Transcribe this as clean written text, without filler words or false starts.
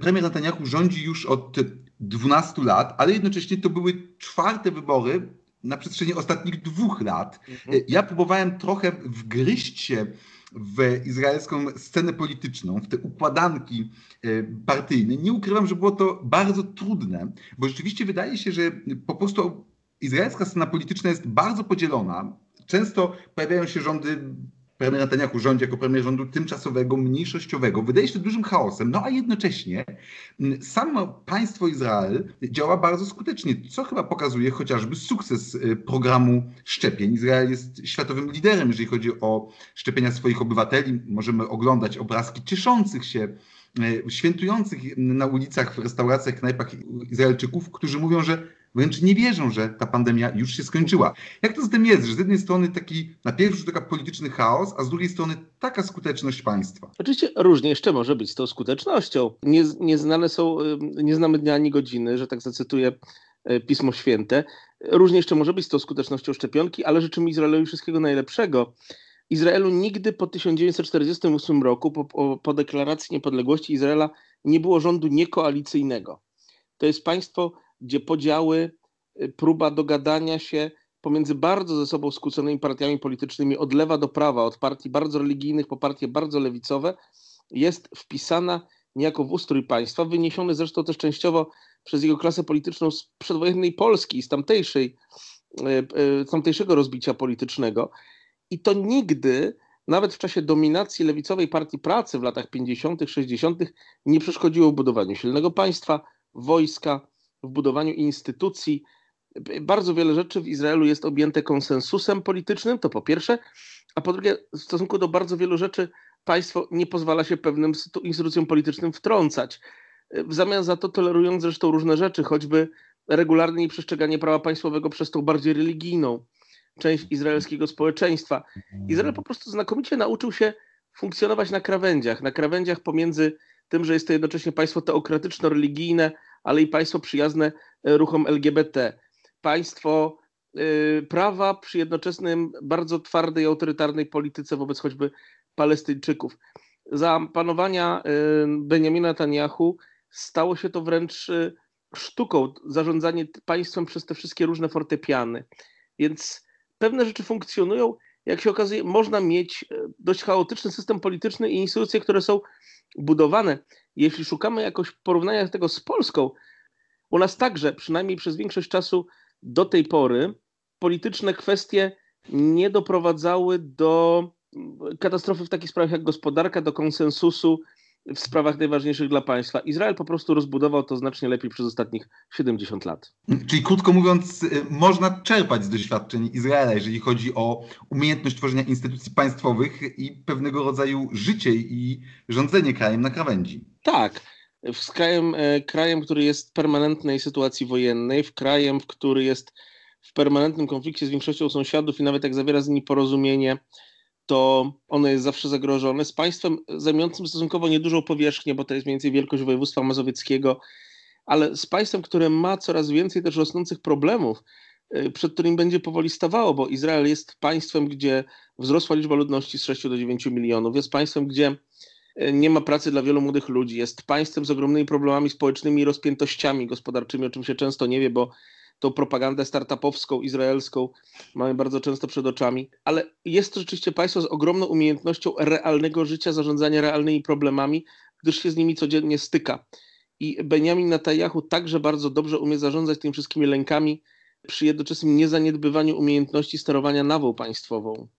premier Netanyahu rządzi już od 12 lat, ale jednocześnie to były 4. wybory na przestrzeni ostatnich 2 lat. Ja próbowałem trochę wgryźć się w izraelską scenę polityczną, w te układanki partyjne. Nie ukrywam, że było to bardzo trudne, bo rzeczywiście wydaje się, że po prostu izraelska scena polityczna jest bardzo podzielona. Często pojawiają się rządy, premier Netanyahu rządzi jako premier rządu tymczasowego, mniejszościowego. Wydaje się to dużym chaosem, no a jednocześnie samo państwo Izrael działa bardzo skutecznie, co chyba pokazuje chociażby sukces programu szczepień. Izrael jest światowym liderem, jeżeli chodzi o szczepienia swoich obywateli. Możemy oglądać obrazki cieszących się, świętujących na ulicach, w restauracjach, knajpach Izraelczyków, którzy mówią, że wręcz nie wierzą, że ta pandemia już się skończyła. Jak to z tym jest, że z jednej strony taki na pierwszy rzut oka polityczny chaos, a z drugiej strony taka skuteczność państwa? Oczywiście różnie jeszcze może być z tą skutecznością. Nie znamy dnia ani godziny, że tak zacytuję Pismo Święte. Różnie jeszcze może być z tą skutecznością szczepionki, ale życzymy Izraelowi wszystkiego najlepszego. Izraelu nigdy po 1948 roku, po deklaracji niepodległości Izraela, nie było rządu niekoalicyjnego. To jest państwo, gdzie podziały, próba dogadania się pomiędzy bardzo ze sobą skłóconymi partiami politycznymi od lewa do prawa, od partii bardzo religijnych po partie bardzo lewicowe, jest wpisana niejako w ustrój państwa, wyniesiony zresztą też częściowo przez jego klasę polityczną z przedwojennej Polski, z tamtejszego rozbicia politycznego. I to nigdy, nawet w czasie dominacji lewicowej Partii Pracy w latach 50., 60., nie przeszkodziło w budowaniu silnego państwa, wojska, w budowaniu instytucji. Bardzo wiele rzeczy w Izraelu jest objęte konsensusem politycznym, to po pierwsze, a po drugie, w stosunku do bardzo wielu rzeczy państwo nie pozwala się pewnym instytucjom politycznym wtrącać. W zamian za to tolerując zresztą różne rzeczy, choćby regularne nieprzestrzeganie prawa państwowego przez tą bardziej religijną część izraelskiego społeczeństwa. Izrael po prostu znakomicie nauczył się funkcjonować na krawędziach pomiędzy tym, że jest to jednocześnie państwo teokratyczno-religijne, ale i państwo przyjazne ruchom LGBT. Państwo prawa przy jednoczesnym bardzo twardej, autorytarnej polityce wobec choćby Palestyńczyków. Za panowania Benjamina Netanyahu stało się to wręcz sztuką, zarządzanie państwem przez te wszystkie różne fortepiany. Więc pewne rzeczy funkcjonują. Jak się okazuje, można mieć dość chaotyczny system polityczny i instytucje, które są budowane. Jeśli szukamy jakoś porównania tego z Polską, u nas także, przynajmniej przez większość czasu do tej pory, polityczne kwestie nie doprowadzały do katastrofy w takich sprawach jak gospodarka, do konsensusu w sprawach najważniejszych dla państwa. Izrael po prostu rozbudował to znacznie lepiej przez ostatnich 70 lat. Czyli krótko mówiąc, można czerpać z doświadczeń Izraela, jeżeli chodzi o umiejętność tworzenia instytucji państwowych i pewnego rodzaju życie i rządzenie krajem na krawędzi. Tak. Z krajem, który jest w permanentnej sytuacji wojennej, krajem, który jest w permanentnym konflikcie z większością sąsiadów i nawet jak zawiera z nimi porozumienie, to ono jest zawsze zagrożone, z państwem zajmującym stosunkowo niedużą powierzchnię, bo to jest mniej więcej wielkość województwa mazowieckiego, ale z państwem, które ma coraz więcej też rosnących problemów, przed którymi będzie powoli stawało, bo Izrael jest państwem, gdzie wzrosła liczba ludności z 6 do 9 milionów, jest państwem, gdzie nie ma pracy dla wielu młodych ludzi, jest państwem z ogromnymi problemami społecznymi i rozpiętościami gospodarczymi, o czym się często nie wie, bo tą propagandę startupowską, izraelską mamy bardzo często przed oczami, ale jest to rzeczywiście państwo z ogromną umiejętnością realnego życia, zarządzania realnymi problemami, gdyż się z nimi codziennie styka. I Benjamin Netanyahu także bardzo dobrze umie zarządzać tymi wszystkimi lękami przy jednoczesnym niezaniedbywaniu umiejętności sterowania nawą państwową.